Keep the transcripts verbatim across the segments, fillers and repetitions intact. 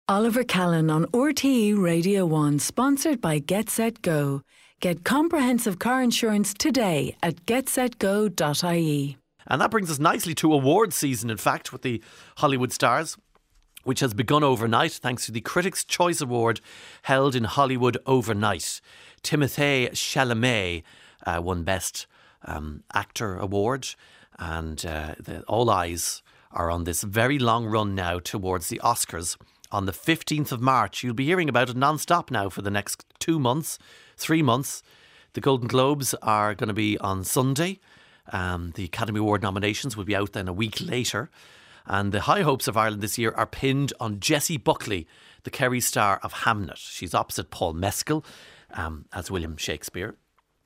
Oliver Callan on R T E Radio one, sponsored by Get Set Go. Get comprehensive car insurance today at get set go dot I E. And that brings us nicely to awards season, in fact, with the Hollywood Stars, which has begun overnight thanks to the Critics' Choice Award held in Hollywood overnight. Timothée Chalamet uh, won Best um, Actor Award, and uh, the, all eyes are on this very long run now towards the Oscars. On the fifteenth of March, you'll be hearing about it non-stop now for the next two months, three months. The Golden Globes are going to be on Sunday. Um, the Academy Award nominations will be out then a week later. And the high hopes of Ireland this year are pinned on Jessie Buckley, the Kerry star of Hamnet. She's opposite Paul Mescal um, as William Shakespeare.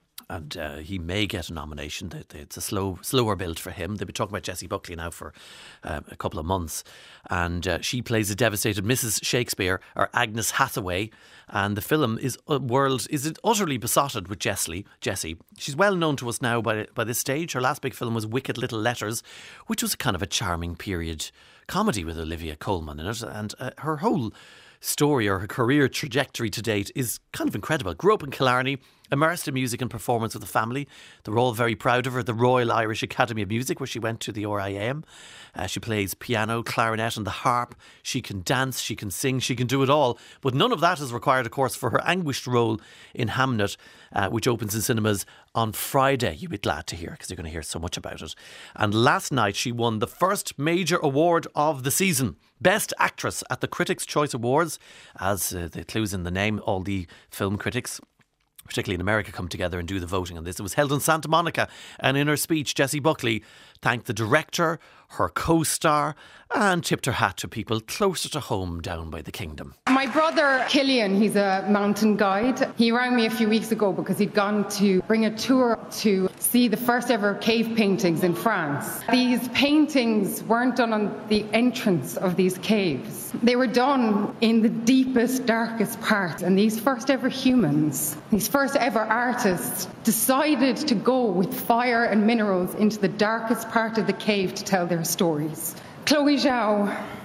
And uh, he may get a nomination. It's a slow, slower build for him. They've been talking about Jessie Buckley now for uh, a couple of months. And uh, she plays a devastated Missus Shakespeare, or Agnes Hathaway. And the film is uh, world is utterly besotted with Jessie. Jessie. She's well known to us now by by this stage. Her last big film was Wicked Little Letters, which was kind of a charming period comedy with Olivia Colman in it. And uh, her whole story, or her career trajectory to date, is kind of incredible. Grew up in Killarney, immersed in music and performance with the family. They were all very proud of her. The Royal Irish Academy of Music, where she went to the R I M. Uh, she plays piano, clarinet and the harp. She can dance, she can sing, she can do it all. But none of that is required, of course, for her anguished role in Hamnet, uh, which opens in cinemas on Friday. You'll be glad to hear, because you're going to hear so much about it. And last night she won the first major award of the season, Best Actress, at the Critics' Choice Awards. As uh, the clues in the name, all the film critics, particularly in America, come together and do the voting on this. It was held in Santa Monica, and in her speech, Jessie Buckley thanked the director, her co-star, and tipped her hat to people closer to home down by the kingdom. My brother Killian, he's a mountain guide. He rang me a few weeks ago because he'd gone to bring a tour to see the first ever cave paintings in France. These paintings weren't done on the entrance of these caves. They were done in the deepest, darkest parts. And these first ever humans, these first ever artists, decided to go with fire and minerals into the darkest part of the cave to tell their stories. Chloe Zhao,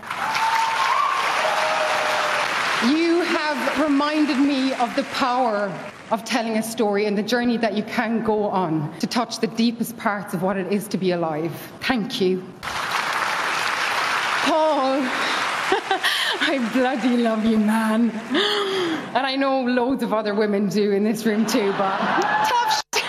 you have reminded me of the power of telling a story and the journey that you can go on to touch the deepest parts of what it is to be alive. Thank you. Paul, I bloody love you, man. And I know loads of other women do in this room too, but tough shit.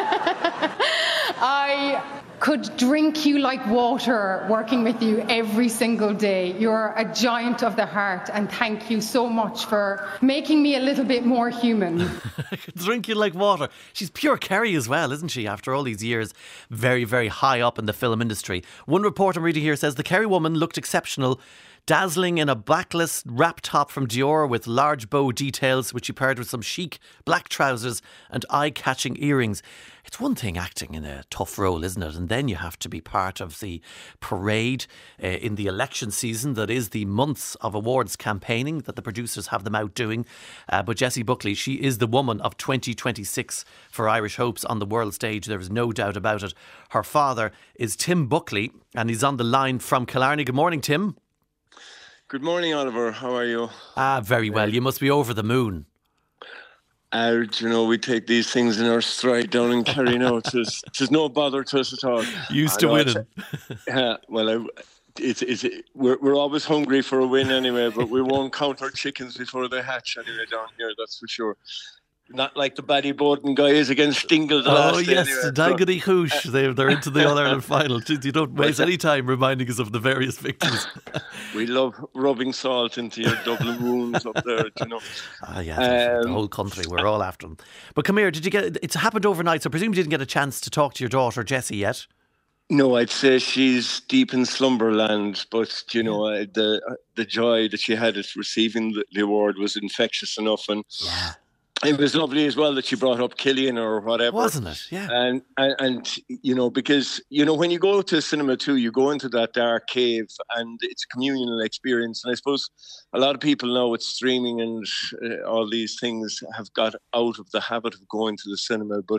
I could drink you like water working with you every single day. You're a giant of the heart, and thank you so much for making me a little bit more human. I could drink you like water. She's pure Kerry as well, isn't she, after all these years? Very, very high up in the film industry. One report I'm reading here says the Kerry woman looked exceptional, dazzling in a backless wrap top from Dior with large bow details, which she paired with some chic black trousers and eye-catching earrings. It's one thing acting in a tough role, isn't it? And then you have to be part of the parade uh, in the election season that is the months of awards campaigning that the producers have them out doing. Uh, but Jessie Buckley, she is the woman of twenty twenty-six for Irish hopes on the world stage. There is no doubt about it. Her father is Tim Buckley, and he's on the line from Killarney. Good morning, Tim. Good morning, Oliver. How are you? Ah, very well. You must be over the moon. Uh, you know, we take these things in our stride down in Kerry now. It's, it's no bother to us at all. Used to winning. Yeah, well, I, it's, it's, we're, we're always hungry for a win anyway, but we won't count our chickens before they hatch anyway down here, that's for sure. Not like the Ballyboden guys against Dingle the oh, last Oh yes, anyway. Daggedy Hoosh. They're, they're into the All-Ireland final. You don't waste any time reminding us of the various victims. We love rubbing salt into your Dublin wounds up there, you know. Ah, yeah, um, the whole country, we're all after them. But come here, did you get, it's happened overnight, so I presume you didn't get a chance to talk to your daughter, Jessie, yet? No, I'd say she's deep in slumberland, but, you know, uh, the the joy that she had at receiving the, the award was infectious enough. And yeah. It was lovely as well that she brought up Killian or whatever. Wasn't it? Yeah. And, and, and, you know, because, you know, when you go to cinema too, you go into that dark cave and it's a communal experience. And I suppose a lot of people now with streaming and uh, all these things have got out of the habit of going to the cinema. But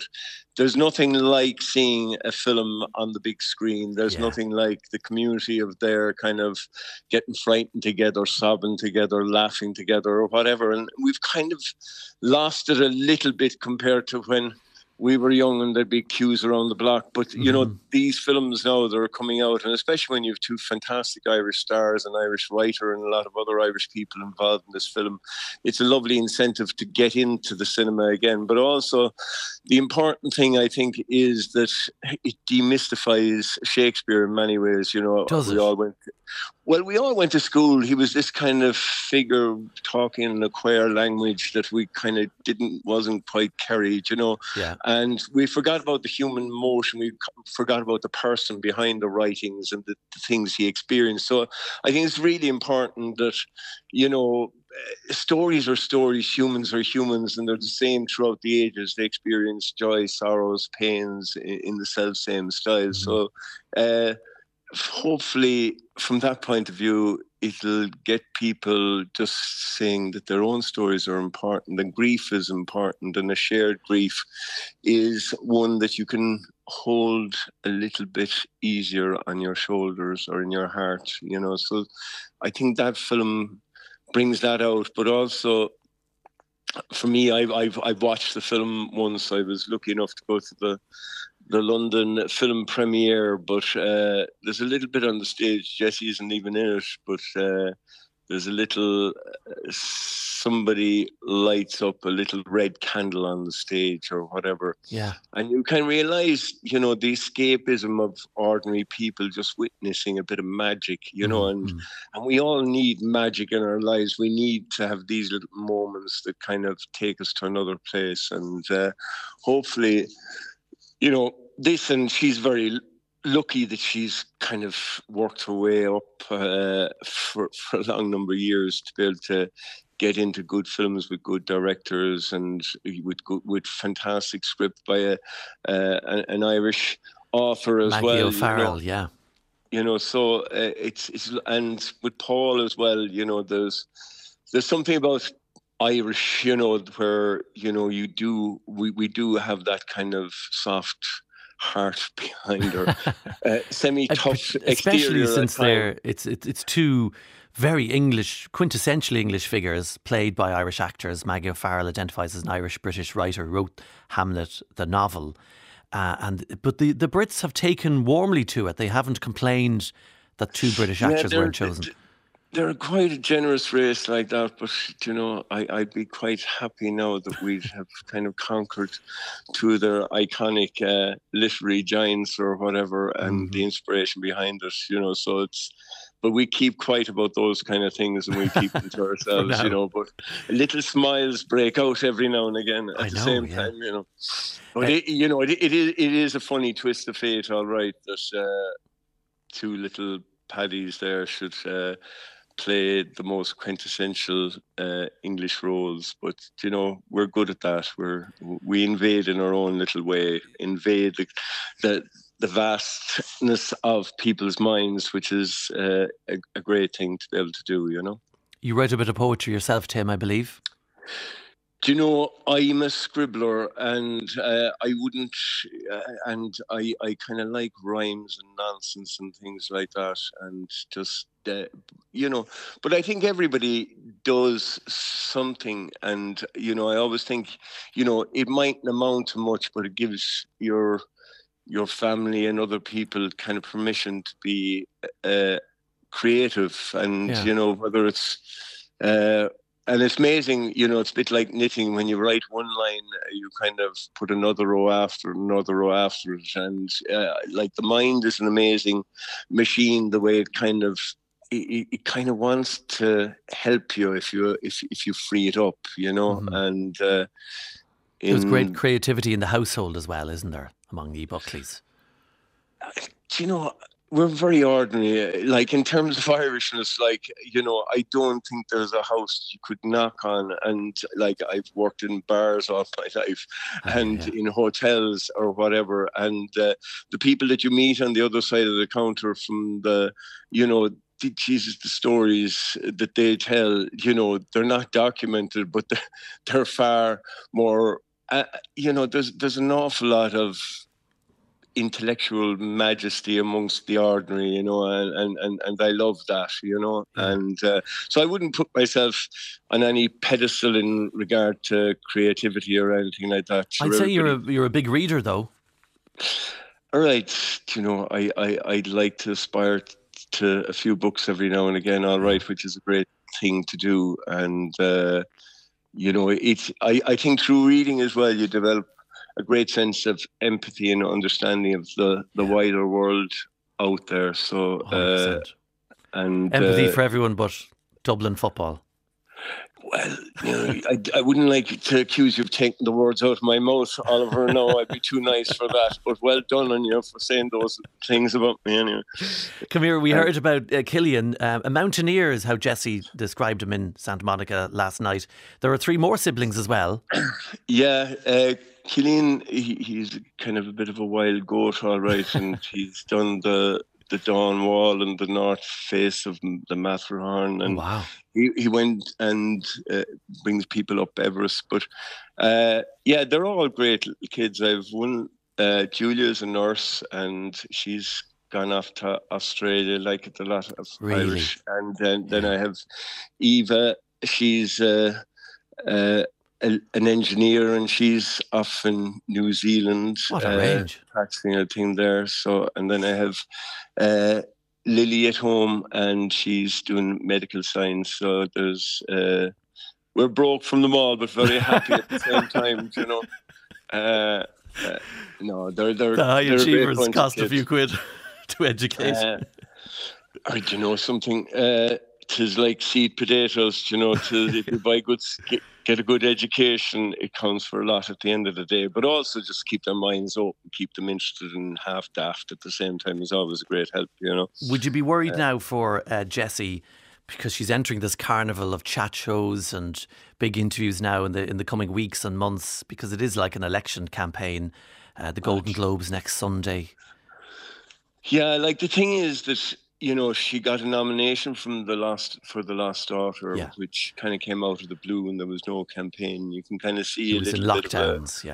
there's nothing like seeing a film on the big screen. There's Yeah. nothing like the community of there kind of getting frightened together, sobbing together, laughing together, or whatever. And we've kind of lost it a little bit compared to when we were young and there'd be queues around the block. But, you know, these films now that are coming out, and especially when you have two fantastic Irish stars, an Irish writer and a lot of other Irish people involved in this film, it's a lovely incentive to get into the cinema again. But also, the important thing, I think, is that it demystifies Shakespeare in many ways. You know, Does we it? all went... Well, we all went to school. He was this kind of figure talking in a queer language that we kind of didn't, wasn't quite carried, you know. Yeah. And we forgot about the human emotion. We forgot about the person behind the writings and the, the things he experienced. So I think it's really important that, you know, stories are stories, humans are humans, and they're the same throughout the ages. They experience joy, sorrows, pains in, in the self-same style. Mm-hmm. So uh, hopefully, from that point of view, it'll get people just saying that their own stories are important and grief is important, and a shared grief is one that you can hold a little bit easier on your shoulders or in your heart, you know. So I think that film brings that out. But also, for me, I've, I've, I've watched the film once. I was lucky enough to go to the the London film premiere, but uh, there's a little bit on the stage. Jesse isn't even in it, but uh, there's a little, uh, somebody lights up a little red candle on the stage or whatever. Yeah. And you can realise, you know, the escapism of ordinary people just witnessing a bit of magic, you know, and, mm-hmm. and we all need magic in our lives. We need to have these little moments that kind of take us to another place. And uh, hopefully, you know, this, and she's very lucky that she's kind of worked her way up uh, for, for a long number of years to be able to get into good films with good directors and with good, with fantastic script by a uh, an Irish author as Maggie well. O'Farrell, you know. yeah. You know, so uh, it's it's and with Paul as well. You know, there's there's something about Irish, you know, where, you know, you do, we, we do have that kind of soft heart behind her, uh, semi-tough especially since they're, it's, it's, it's two very English, quintessentially English figures played by Irish actors. Maggie O'Farrell identifies as an Irish-British writer, wrote Hamlet, the novel. Uh, and But the, the Brits have taken warmly to it. They haven't complained that two British actors yeah, weren't chosen. They're quite a generous race like that, but, you know, I, I'd be quite happy now that we have kind of conquered two of their iconic uh, literary giants or whatever, and mm-hmm. the inspiration behind us, you know, so it's, but we keep quiet about those kind of things and we keep them to ourselves, you know, but little smiles break out every now and again at I the know, same yeah. time, you know. But, uh, it, you know, it, it, is, it is a funny twist of fate, all right, that uh, two little paddies there should... Uh, play the most quintessential uh, English roles, but you know, we're good at that. We're we invade in our own little way, invade the the, the vastness of people's minds, which is uh, a, a great thing to be able to do. You know, you write a bit of poetry yourself, Tim, I believe. Do you know, I'm a scribbler, and uh, I wouldn't, uh, and I, I kind of like rhymes and nonsense and things like that, and just, uh, you know, but I think everybody does something, and, you know, I always think, you know, it mightn't amount to much, but it gives your your family and other people kind of permission to be uh, creative, and, yeah. you know, whether it's... Uh, And it's amazing, you know, it's a bit like knitting. When you write one line, you kind of put another row after, another row after it. And uh, like the mind is an amazing machine, the way it kind of, it, it kind of wants to help you if you if if you free it up, you know. Mm-hmm. And uh, in, there's great creativity in the household as well, isn't there, among the Buckleys? Do you know... We're very ordinary. Like, in terms of Irishness, like, you know, I don't think there's a house you could knock on. And, like, I've worked in bars all my life and yeah. in hotels or whatever. And uh, the people that you meet on the other side of the counter from the, you know, Jesus, the stories that they tell, you know, they're not documented, but they're, they're far more uh, you know, there's there's an awful lot of intellectual majesty amongst the ordinary, you know, and and, and, and I love that, you know. Yeah. And uh, so I wouldn't put myself on any pedestal in regard to creativity or anything like that. I'd say you're a, you're a big reader, though. All right. You know, I, I, I'd like to aspire to a few books every now and again, all right, which is a great thing to do. And, uh, you know, it's, I, I think through reading as well, you develop a great sense of empathy and understanding of the, the wider world out there. So, uh, and empathy uh, for everyone but Dublin football. Well, you know, I, I wouldn't like to accuse you of taking the words out of my mouth, Oliver. No, I'd be too nice for that. But well done on you for saying those things about me anyway. Come here, we um, heard about uh, Killian. Uh, a mountaineer is how Jesse described him in Santa Monica last night. There are three more siblings as well. Yeah, uh, Killian, he, he's kind of a bit of a wild goat, all right, and he's done the the Dawn Wall and the north face of the Matterhorn, and wow. he, he went and uh, brings people up Everest. But uh, yeah, they're all great little kids. I've one, uh, Julia's a nurse, and she's gone off to Australia, like it's a lot of really? Irish. And then, then yeah. I have Eva, she's uh, uh, a, an engineer, and she's off in New Zealand. What a uh, range. Practicing a thing there. So, and then I have uh, Lily at home, and she's doing medical science. So there's, uh, we're broke from them all, but very happy at the same time, you know. Uh, uh, no, they're, they're, the high they're achievers cost a few quid to educate. Uh, or do you know something? Uh, Tis like seed potatoes, you know. Tis, if you buy good, get, get a good education, it counts for a lot at the end of the day. But also just keep their minds open, keep them interested and half daft at the same time is always a great help, you know. Would you be worried uh, now for uh, Jessie, because she's entering this carnival of chat shows and big interviews now in the in the coming weeks and months, because it is like an election campaign, uh, the Golden Globes next Sunday? Yeah, like the thing is that, you know, she got a nomination from the last for the Lost Daughter, yeah. which kind of came out of the blue, and there was no campaign. You can kind of see it a was little in bit lockdowns, of a, yeah.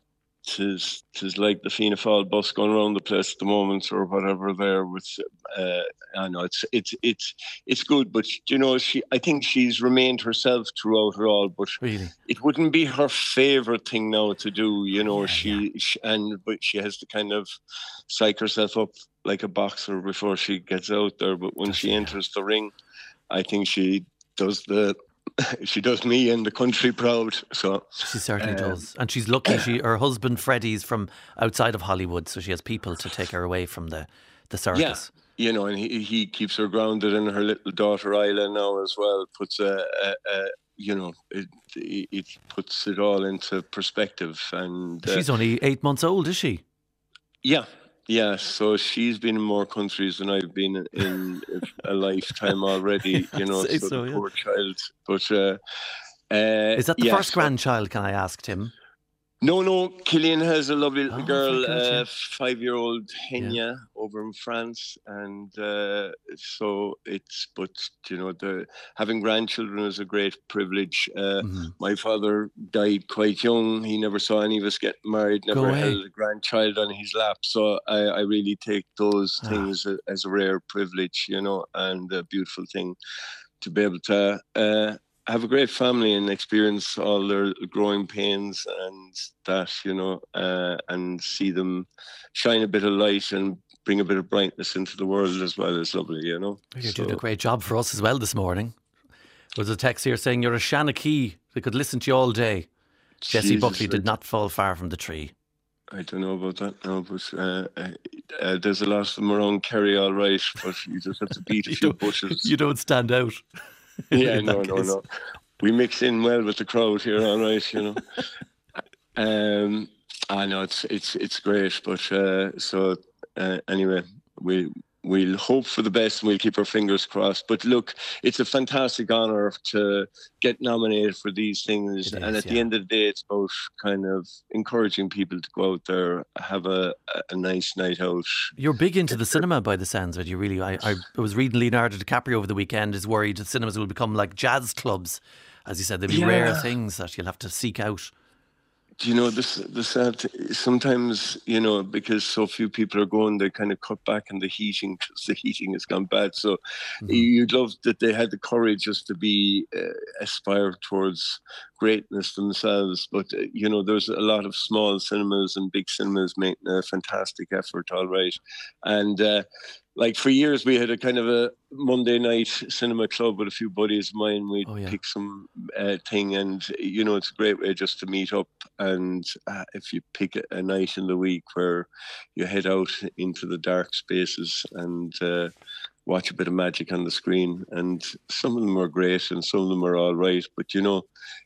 Tis, tis like the Fianna Fáil bus going around the place at the moment, or whatever. There, with uh, I know it's it's it's it's good, but you know, she I think she's remained herself throughout it all. But really, it wouldn't be her favorite thing now to do. You know, yeah, she, yeah. she and but she has to kind of psych herself up like a boxer before she gets out there. But when does she she, enters yeah. the ring, I think she does the. She does me and the country proud. So she certainly um, does, and she's lucky. She her husband Freddie's from outside of Hollywood, so she has people to take her away from the the circus. Yeah, you know, and he he keeps her grounded in her little daughter Isla now as well. Puts a, a, a you know, it it puts it all into perspective. And uh, she's only eight months old, is she? Yeah. Yeah, so she's been in more countries than I've been in a lifetime already, you know, so, so the yeah. poor child. But uh, uh, is that the yeah, first so, grandchild, can I ask, Tim? No, no, Killian has a lovely little oh, girl, good, uh, yeah. five-year-old Henya yeah. over in France. And uh, so it's, but, you know, the having grandchildren is a great privilege. Uh, mm-hmm. My father died quite young. He never saw any of us get married, never held a grandchild on his lap. So I, I really take those ah. things as a rare privilege, you know, and a beautiful thing to be able to uh, have a great family and experience all their growing pains and that, you know, uh, and see them shine a bit of light and bring a bit of brightness into the world as well is lovely, you know. You're so. doing a great job for us as well this morning. There was a text here saying you're a Shanachie. They could listen to you all day. Jessie Jesus, Buckley did not fall far from the tree. I don't know about that now, but uh, uh, uh, there's a lot of them around Kerry, all right, but you just have to beat a few bushes. You don't stand out. Yeah, no, no, no. We mix in well with the crowd here, all right, you know. um, I know it's it's it's great, but uh, so uh, anyway, we we'll hope for the best and we'll keep our fingers crossed. But look, it's a fantastic honour to get nominated for these things, is, and at yeah. the end of the day, it's about kind of encouraging people to go out there, have a a nice night out. You're big into the cinema, by the sounds of it. You really, I, I was reading Leonardo DiCaprio over the weekend is worried that cinemas will become like jazz clubs. As you said, there'll be yeah. rare things that you'll have to seek out. you know, this the sad th- sometimes, you know, because so few people are going, they kind of cut back on the heating because the heating has gone bad. So mm-hmm. you'd love that they had the courage just to be uh, aspire towards greatness themselves. But uh, you know, there's a lot of small cinemas and big cinemas making a fantastic effort, all right. And uh, like for years, we had a kind of a Monday night cinema club with a few buddies of mine. We'd oh, yeah. pick some uh, thing, and you know, it's a great way just to meet up. And uh, if you pick a, a night in the week where you head out into the dark spaces and uh, watch a bit of magic on the screen, and some of them are great and some of them are all right. But you know,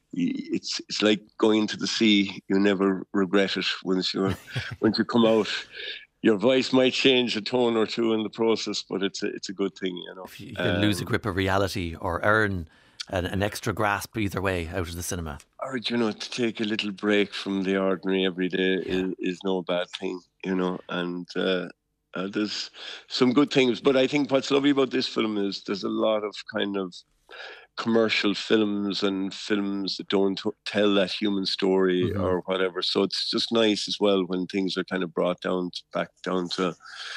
it's it's like going to the sea. You never regret it once you're once you come out. Your voice might change a tone or two in the process, but it's a, it's a good thing, you know. If you can um, lose a grip of reality or earn an, an extra grasp either way out of the cinema. Or, you know, to take a little break from the ordinary every day yeah. is, is no bad thing, you know. And uh, uh, there's some good things. But I think what's lovely about this film is there's a lot of kind of commercial films and films that don't tell that human story mm-hmm. or whatever. So it's just nice as well when things are kind of brought down to, back down to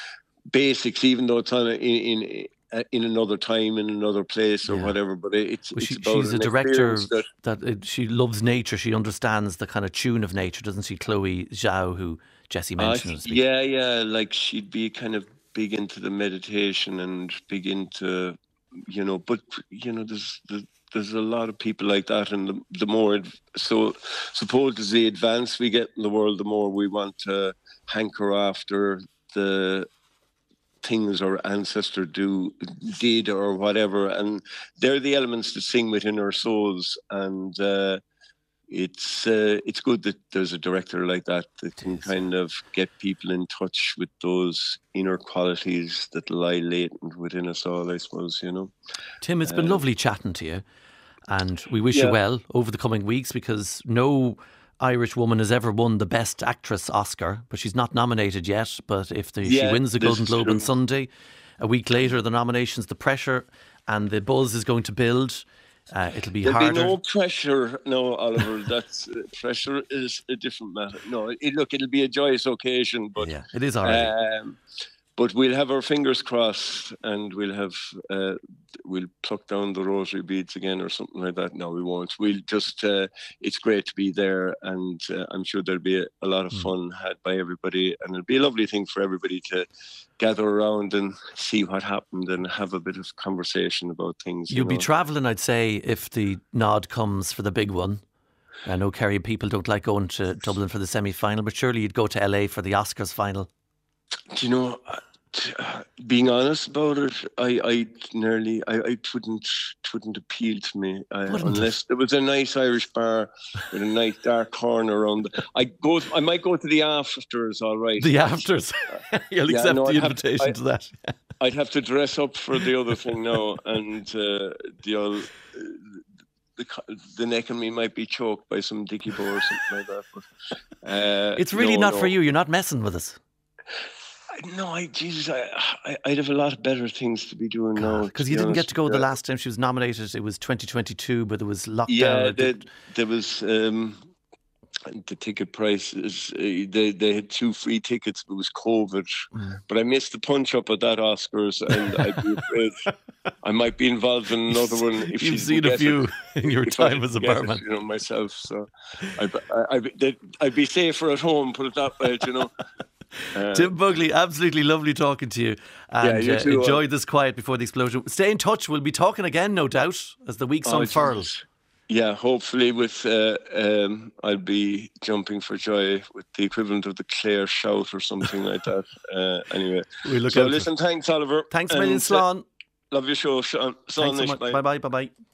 basics, even though it's on a, in, in in another time, in another place or yeah. whatever. But it's, well, it's she, about she's a director that, that, that it, she loves nature. She understands the kind of tune of nature, doesn't she? Chloe Zhao, who Jesse mentioned. Uh, yeah, yeah. Like she'd be kind of big into the meditation and big into, you know, but you know, there's the, there's a lot of people like that, and the, the more so supposedly advanced we get in the world, the more we want to hanker after the things our ancestor do did or whatever, and they're the elements that sing within our souls. And uh, it's uh, it's good that there's a director like that that can kind of get people in touch with those inner qualities that lie latent within us all, I suppose, you know. Tim, it's been um, lovely chatting to you, and we wish yeah. you well over the coming weeks, because no Irish woman has ever won the Best Actress Oscar, but she's not nominated yet. But if the, yeah, she wins the Golden Globe on Sunday, a week later the nominations, the pressure and the buzz is going to build. Uh, it'll be There'll harder. There'll be no pressure, no, Oliver. That's uh, pressure is a different matter. No, it, look, it'll be a joyous occasion, but yeah, it is already. Um, but we'll have our fingers crossed, and we'll have uh, we'll pluck down the rosary beads again or something like that. No, we won't. We'll just. Uh, it's great to be there, and uh, I'm sure there'll be a, a lot of fun had by everybody, and it'll be a lovely thing for everybody to gather around and see what happened and have a bit of conversation about things. You'll you know? be travelling, I'd say, if the nod comes for the big one. I know Kerry people don't like going to Dublin for the semi-final, but surely you'd go to L A for the Oscars final. Do you know, uh, being honest about it, I, I nearly, I, I wouldn't, it wouldn't appeal to me I, unless there was a nice Irish bar with a nice dark corner around. The, I go, I might go to the afters, all right. The afters, you'll yeah, accept no, the I'd invitation have, to that. I'd have to dress up for the other thing now, and uh, the old. Uh, The, the neck of me might be choked by some dicky bow or something like that. But, uh, it's really no, not no. for you. You're not messing with us. I, no, I Jesus, I, I, I'd have a lot of better things to be doing God, now. Because you didn't get to go yeah. the last time she was nominated. It was twenty twenty-two, but there was lockdown. Yeah, there, there was. Um, the ticket price is uh, they they had two free tickets, but it was COVID. Mm. But I missed the punch up at that Oscars, and I'd be afraid I might be involved in another one. If you've seen a few it, in your time as a barman, it, you know, myself. So I'd, I'd, I'd be safer at home. Put it that way, you know. Uh, Tim Bugley, absolutely lovely talking to you, and yeah, you too, uh, enjoy uh, this quiet before the explosion. Stay in touch. We'll be talking again, no doubt, as the weeks oh, unfurl. Jesus. Yeah, hopefully with uh, um, I'll be jumping for joy with the equivalent of the Clare shout or something like that. Uh, anyway, we look so listen, thanks Oliver. Thanks a million, Slán. Love your show, Sean. Thanks so much. Bye bye. Bye bye.